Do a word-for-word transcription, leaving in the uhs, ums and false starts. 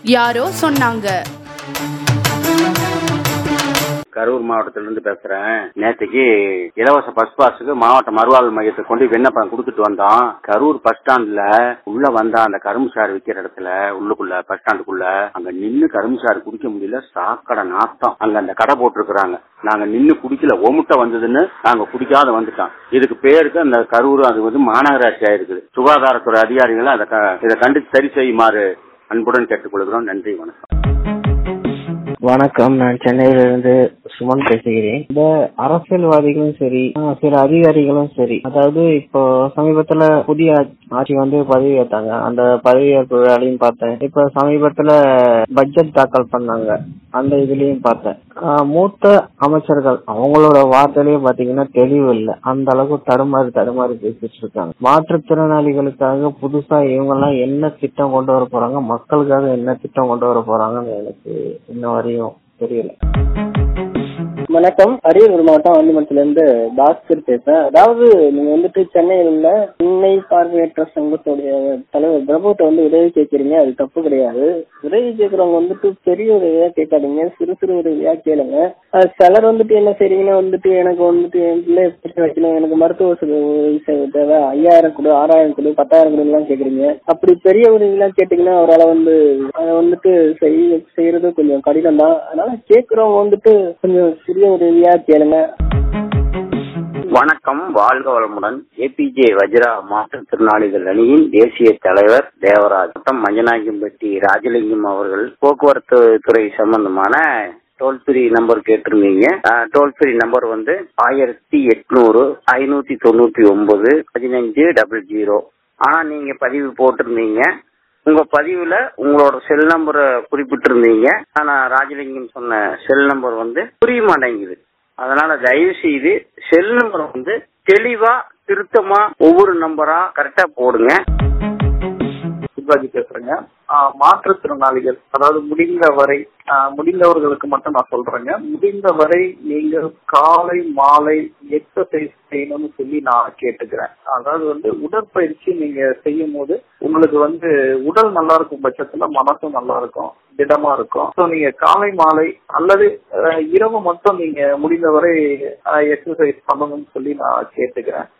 யாரோ சொன்னாங்க. கரூர் மாவட்டத்திலிருந்து பேசுறேன். நேற்றுக்கு இலவச பஸ் பாஸுக்கு மாவட்ட மறுவாழ்வு மையத்தை கொண்டு விண்ணப்பம் கொடுத்துட்டு வந்தோம். கரூர் பஸ் ஸ்டாண்ட்ல உள்ள வந்தா அந்த கரும்பு சாறு விற்கிற இடத்துல உள்ளுக்குள்ள பஸ் ஸ்டாண்டுக்குள்ள அங்க நின்னு கரும்பு சாறு குடிக்க முடியல. சாக்கடை நாத்தம். அங்க அந்த கடை போட்டிருக்கிறாங்க. நாங்க நின்னு குடிக்கல, ஒமுட்ட வந்ததுன்னு நாங்க குடிக்காத வந்துட்டோம். இதுக்கு பேருக்கு அந்த கரூர் அது வந்து மாநகராட்சி ஆயிருக்குது. சுகாதாரத்துறை அதிகாரிகள் அதை இதை கண்டித்து சரி செய்யுமாறு அன்புடன் கேட்டுக்கொள்கிறோம். நன்றி, வணக்கம். வணக்கம், நான் சென்னையிலிருந்து சுமன் பேசுகிறேன். இந்த அரசியல்வாதிகளும் சரி, சில அதிகாரிகளும் சரி, அதாவது இப்போ சமீபத்துல புதிய ஆட்சி வந்து பதவி ஏற்றாங்க. அந்த பதவியேற்பு வேலையும் பார்த்தேன். இப்ப சமீபத்துல பட்ஜெட் தாக்கல் பண்ணாங்க, அந்த இதுலயும் பார்த்தேன். மூத்த அமைச்சர்கள் அவங்களோட வார்த்தையிலயும் பாத்தீங்கன்னா தெளிவு இல்லை. அந்த அளவுக்கு தடுமாறி தடுமாறி பேசிட்டு இருக்காங்க. மாற்றுத்திறனாளிகளுக்காக புதுசா இவங்க எல்லாம் என்ன திட்டம் கொண்டு வர போறாங்க, மக்களுக்காக என்ன திட்டம் கொண்டு வர போறாங்கன்னு எனக்கு இன்ன வரையும் தெரியல. வணக்கம், அரியலூர் மாவட்டம் ஆண்டிமட்டத்துல இருந்து பாஸ்கர் பேசுறேன். அதாவது நீங்க வந்துட்டு சென்னையில் உள்ள சென்னை பார்வையற்ற சங்கத்துடைய தலைவர் பிரபுட்ட வந்து உதவி கேட்கறீங்க, அது தப்பு கிடையாது. உதவி கேட்கறவங்க வந்துட்டு பெரிய உதவியா கேட்காதீங்க, சிறு சிறு உதவியா கேளுங்க. சிலர் வந்துட்டு என்ன செய்றீங்கன்னா வந்துட்டு எனக்கு வந்துட்டு என் பிள்ளை எப்படி வைக்கணும், எனக்கு மருத்துவ உதவி தேவை, ஐயாயிரம் கொடு, ஆறாயிரம் கொடு, பத்தாயிரம் கொடு எல்லாம் கேக்குறீங்க. அப்படி பெரிய உதவி எல்லாம் கேட்டீங்கன்னா அவரால் வந்து அதை வந்துட்டு செய்யறது கொஞ்சம் கடினம் தான். அதனால கேட்கறவங்க வந்துட்டு கொஞ்சம் சிறிய உதவியா கேளுங்க. வணக்கம், வாழ்க வளமுடன். ஏபிஜே வஜ்ரா மாற்றுத்திறனாளிகள் அணியின் தேசிய தலைவர் தேவராஜ். மஞ்சநாயக்கம்பட்டி ராஜலிங்கம் அவர்கள் போக்குவரத்து துறை சம்பந்தமான டோல் ஃப்ரீ நம்பர் கேட்டிருந்தீங்க. டோல் ஃப்ரீ நம்பர் வந்து ஆயிரத்தி எட்நூறு ஐநூத்தி தொண்ணூத்தி ஒன்பது பதினஞ்சு டபுள் ஜீரோ. ஆனா நீங்க பதிவு போட்டிருந்தீங்க, உங்க பதிவுல உங்களோட செல் நம்பரை குறிப்பிட்டிருந்தீங்க. ஆனா ராஜலிங்கம் சொன்ன செல் நம்பர் வந்து புரிய மாட்டேங்குது. அதனால தயவு செய்து செல் நம்பரை வந்து தெளிவா திருத்தமா ஒவ்வொரு நம்பரா கரெக்டா போடுங்க. சிவாஜி பேசுறேங்க. மாற்றுத்திறனாளிகள், அதாவது முடிந்த வரை முடிந்தவர்களுக்கு மட்டும் நான் சொல்றேங்க, முடிந்த வரை நீங்க காலை மாலை எக்ஸசைஸ் செய்யணும்னு சொல்லி நான் கேட்டுக்கிறேன். அதாவது வந்து உடற்பயிற்சி நீங்க செய்யும் போது உங்களுக்கு வந்து உடல் நல்லா இருக்கும் பட்சத்துல மனசும் நல்லா இருக்கும், திடமா இருக்கும். ஸோ நீங்க காலை மாலை அல்லது இரவு மட்டும் நீங்க முடிந்தவரை எக்ஸசைஸ் பண்ணணும்னு சொல்லி நான் கேட்டுக்கிறேன்.